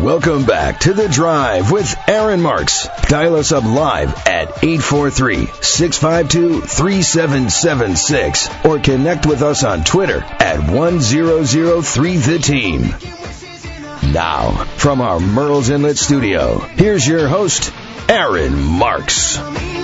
Welcome back to The Drive with Aaron Marks. Dial us up live at 843-652-3776 or connect with us on Twitter at 1003TheTeam. Now, from our Murrells Inlet studio, here's your host, Aaron Marks.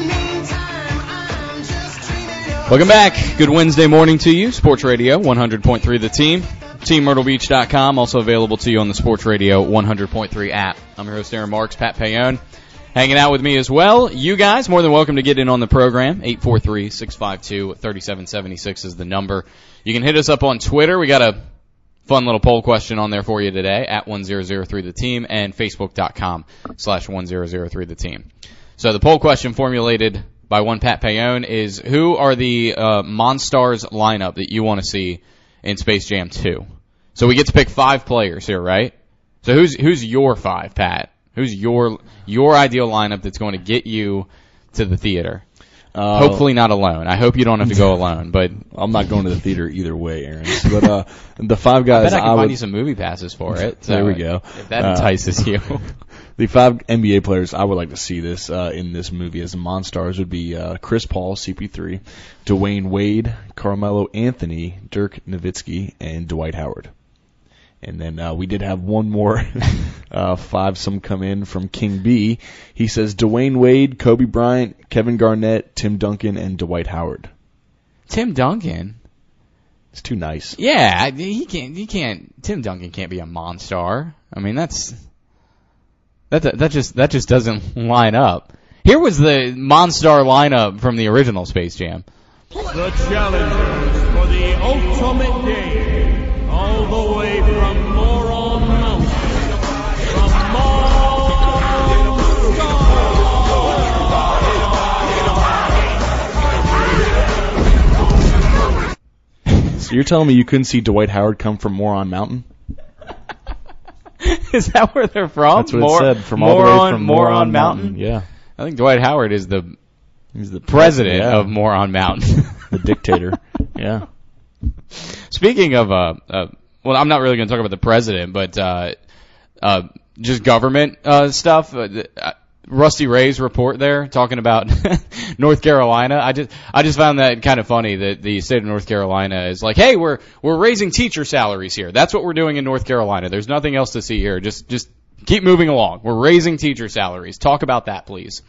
Welcome back. Good Wednesday morning to you. Sports Radio 100.3 The Team. TeamMyrtleBeach.com, also available to you on the Sports Radio 100.3 app. I'm your host, Aaron Marks. Pat Payone hanging out with me as well. You guys, more than welcome to get in on the program. 843-652-3776 is the number. You can hit us up on Twitter. We got a fun little poll question on there for you today at 1003TheTeam and Facebook.com/1003TheTeam. So the poll question formulated by one Pat Payone is, who are the Monstars lineup that you want to see in Space Jam 2? So we get to pick 5 players here, right? So who's your 5, Pat? Who's your ideal lineup that's going to get you to the theater? Hopefully not alone. I hope you don't have to go alone, but I'm not going to the theater either way, Aaron. But the 5 guys, I bet I can find you some movie passes for it. So there we go. If that entices you. The 5 NBA players I would like to see this in this movie as Monstars would be Chris Paul, CP3, Dwayne Wade, Carmelo Anthony, Dirk Nowitzki, and Dwight Howard. And then we did have one more 5-some come in from King B. He says Dwayne Wade, Kobe Bryant, Kevin Garnett, Tim Duncan, and Dwight Howard. Tim Duncan? It's too nice. Yeah, he can't. Tim Duncan can't be a Monstar. I mean, that just doesn't line up. Here was the Monstar lineup from the original Space Jam. The challengers for the ultimate game, all the way from Moron Mountain, from So you're telling me you couldn't see Dwight Howard come from Moron Mountain? Is that where they're from? That's what it said. From all the way from Moron Mountain. Yeah. I think Dwight Howard is he's the president of Moron Mountain. The dictator. Yeah. Speaking of, well, I'm not really going to talk about the president, but just government stuff. Rusty Ray's report there talking about North Carolina. I just found that kind of funny that the state of North Carolina is like, hey, we're raising teacher salaries here. That's what we're doing in North Carolina. There's nothing else to see here. Just keep moving along. We're raising teacher salaries. Talk about that, please.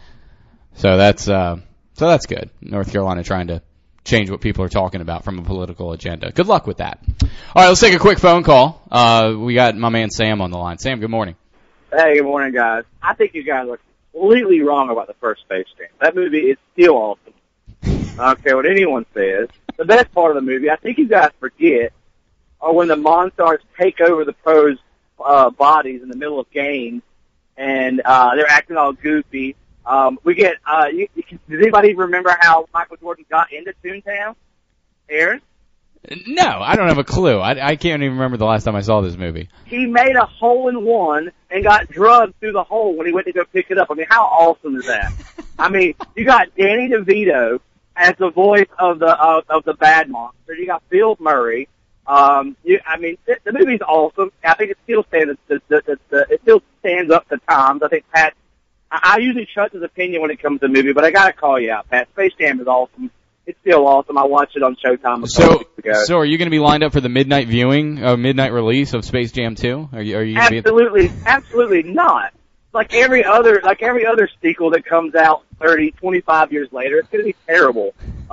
So that's good. North Carolina trying to change what people are talking about from a political agenda. Good luck with that. All right, let's take a quick phone call. We got my man Sam on the line. Sam, good morning. Hey, good morning, guys. I think you guys are completely wrong about the first Space Jam. That movie is still awesome. I don't care what anyone says. The best part of the movie, I think you guys forget, are when the Monstars take over the pros' bodies in the middle of games, and they're acting all goofy. We get, does anybody remember how Michael Jordan got into Toontown? Aaron? No, I don't have a clue. I can't even remember the last time I saw this movie. He made a hole-in-one and got drugged through the hole when he went to go pick it up. I mean, how awesome is that? I mean, you got Danny DeVito as the voice of the bad monster. You got Bill Murray. The movie's awesome. I think it still stands. It still stands up to times. I think Pat. I usually trust his opinion when it comes to the movie, but I gotta call you out, Pat. Space Jam is awesome. It's still awesome. I watched it on Showtime a couple weeks ago. So are you going to be lined up for the midnight viewing, midnight release of Space Jam 2? Are you Absolutely not. Like every other sequel that comes out 30, 25 years later, it's going to be terrible.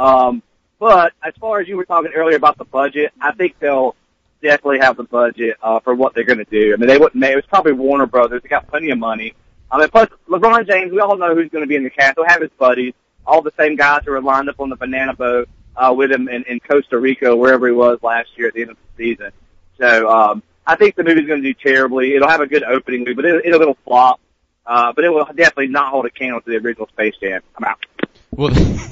But as far as you were talking earlier about the budget, I think they'll definitely have the budget for what they're going to do. I mean, it was probably Warner Brothers. They got plenty of money. Plus LeBron James, we all know who's going to be in the cast. They'll have his buddies. All the same guys who were lined up on the banana boat with him in Costa Rica, wherever he was last year at the end of the season. So I think the movie's going to do terribly. It'll have a good opening, but it'll flop. But it will definitely not hold a candle to the original Space Jam. I'm out. Well,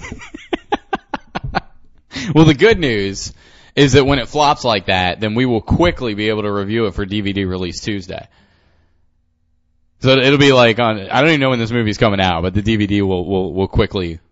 the good news is that when it flops like that, then we will quickly be able to review it for DVD release Tuesday. So it'll be like I don't even know when this movie's coming out, but the DVD will quickly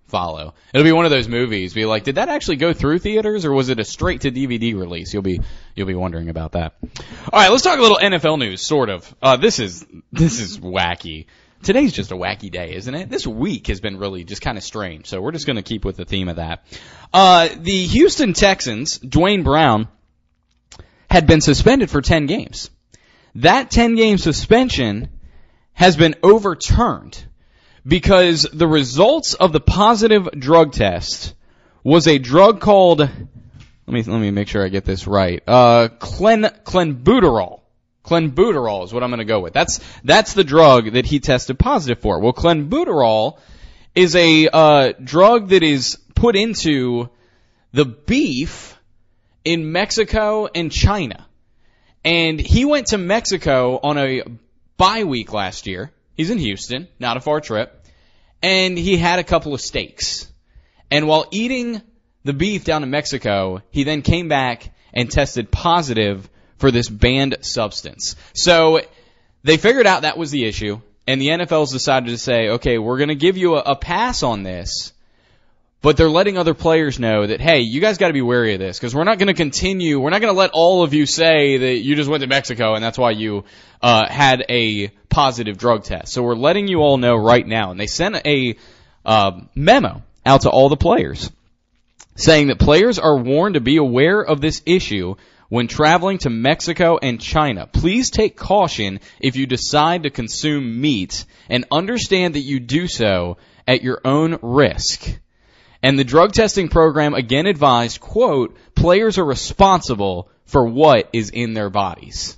follow. It'll be one of those movies. Be like, did that actually go through theaters, or was it a straight to DVD release? You'll be wondering about that. All right, let's talk a little NFL news. Sort of. This is wacky. Today's just a wacky day, isn't it? This week has been really just kind of strange. So we're just going to keep with the theme of that. The Houston Texans, Dwayne Brown, had been suspended for 10 games. That 10-game suspension has been overturned because the results of the positive drug test was a drug called, let me make sure I get this right, clenbuterol. Clenbuterol is what I'm going to go with. That's the drug that he tested positive for. Well, clenbuterol is a drug that is put into the beef in Mexico and China. And he went to Mexico on a bye week last year. He's in Houston, not a far trip. And he had a couple of steaks. And while eating the beef down in Mexico, he then came back and tested positive for this banned substance. So they figured out that was the issue. And the NFL's decided to say, okay, we're going to give you a pass on this. But they're letting other players know that, hey, you guys got to be wary of this because we're not going to continue. We're not going to let all of you say that you just went to Mexico and that's why you had a positive drug test. So we're letting you all know right now. And they sent a memo out to all the players saying that players are warned to be aware of this issue when traveling to Mexico and China. Please take caution if you decide to consume meat and understand that you do so at your own risk. And the drug testing program again advised, quote, players are responsible for what is in their bodies.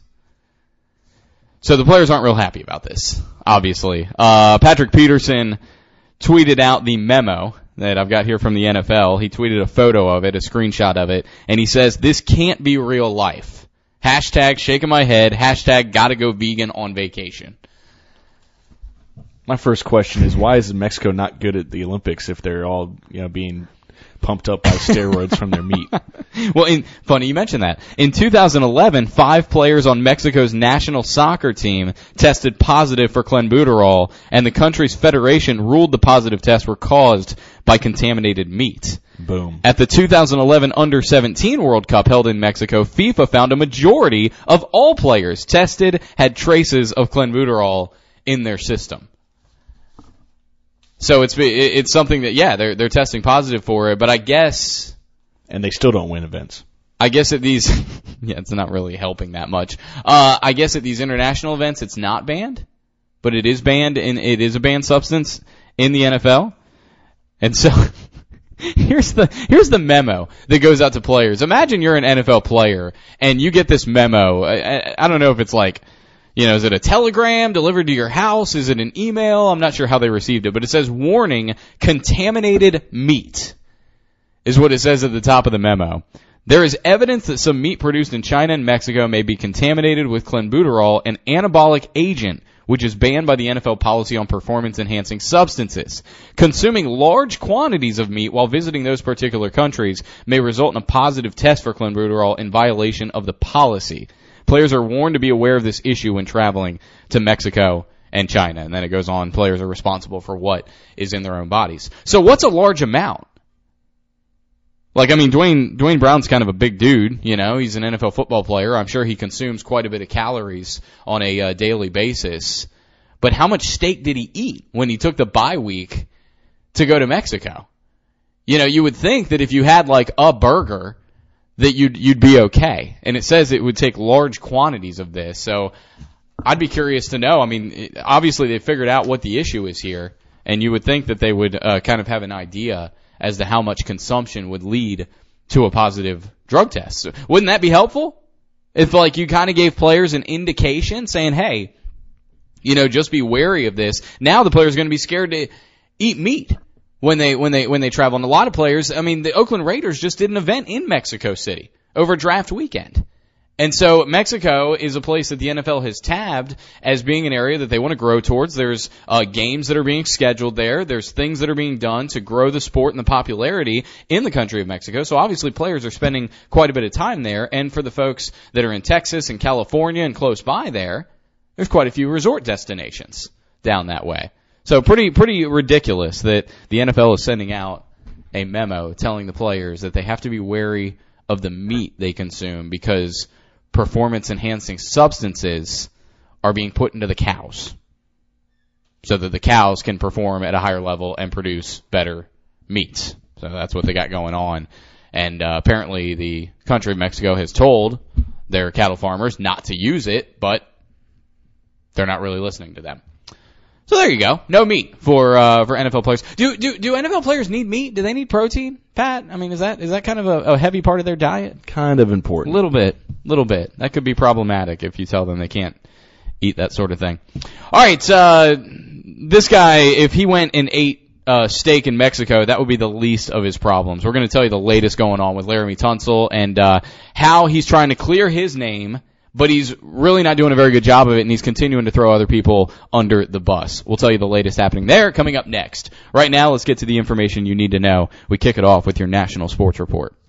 So the players aren't real happy about this, obviously. Patrick Peterson tweeted out the memo that I've got here from the NFL. He tweeted a photo of it, a screenshot of it, and he says, this can't be real life. Hashtag shaking my head, hashtag gotta go vegan on vacation. My first question is, why is Mexico not good at the Olympics if they're all, being pumped up by steroids from their meat? Well, funny you mentioned that. In 2011, 5 players on Mexico's national soccer team tested positive for clenbuterol, and the country's federation ruled the positive tests were caused by contaminated meat. Boom. At the 2011 Under-17 World Cup held in Mexico, FIFA found a majority of all players tested had traces of clenbuterol in their system. So it's something that, yeah, they're testing positive for it, but I guess... And they still don't win events. I guess at these... yeah, it's not really helping that much. I guess at these international events it's not banned, but it is banned, and it is a banned substance in the NFL. And so... Here's the memo that goes out to players. Imagine you're an NFL player, and you get this memo. I don't know if it's like... is it a telegram delivered to your house? Is it an email? I'm not sure how they received it, but it says, warning, contaminated meat is what it says at the top of the memo. There is evidence that some meat produced in China and Mexico may be contaminated with clenbuterol, an anabolic agent, which is banned by the NFL policy on performance-enhancing substances. Consuming large quantities of meat while visiting those particular countries may result in a positive test for clenbuterol in violation of the policy. Players are warned to be aware of this issue when traveling to Mexico and China. And then it goes on, players are responsible for what is in their own bodies. So what's a large amount? Dwayne Brown's kind of a big dude, he's an NFL football player. I'm sure he consumes quite a bit of calories on a daily basis. But how much steak did he eat when he took the bye week to go to Mexico? You would think that if you had like a burger, that you'd be okay. And it says it would take large quantities of this. So I'd be curious to know. Obviously they figured out what the issue is here, and you would think that they would kind of have an idea as to how much consumption would lead to a positive drug test. So wouldn't that be helpful? If you kind of gave players an indication saying, hey, just be wary of this. Now the players are going to be scared to eat meat when they travel. And a lot of players, the Oakland Raiders just did an event in Mexico City over draft weekend. And so Mexico is a place that the NFL has tabbed as being an area that they want to grow towards. There's games that are being scheduled there. There's things that are being done to grow the sport and the popularity in the country of Mexico. So obviously players are spending quite a bit of time there. And for the folks that are in Texas and California and close by there's quite a few resort destinations down that way. So pretty ridiculous that the NFL is sending out a memo telling the players that they have to be wary of the meat they consume because performance-enhancing substances are being put into the cows so that the cows can perform at a higher level and produce better meats. So that's what they got going on. And apparently the country of Mexico has told their cattle farmers not to use it, but they're not really listening to them. So there you go. No meat for NFL players. Do NFL players need meat? Do they need protein, Pat? I mean, is that kind of a heavy part of their diet? Kind of important. Little bit. That could be problematic if you tell them they can't eat that sort of thing. All right, this guy, if he went and ate steak in Mexico, that would be the least of his problems. We're going to tell you the latest going on with Laremy Tunsil and how he's trying to clear his name, but he's really not doing a very good job of it, and he's continuing to throw other people under the bus. We'll tell you the latest happening there coming up next. Right now, let's get to the information you need to know. We kick it off with your National Sports Report.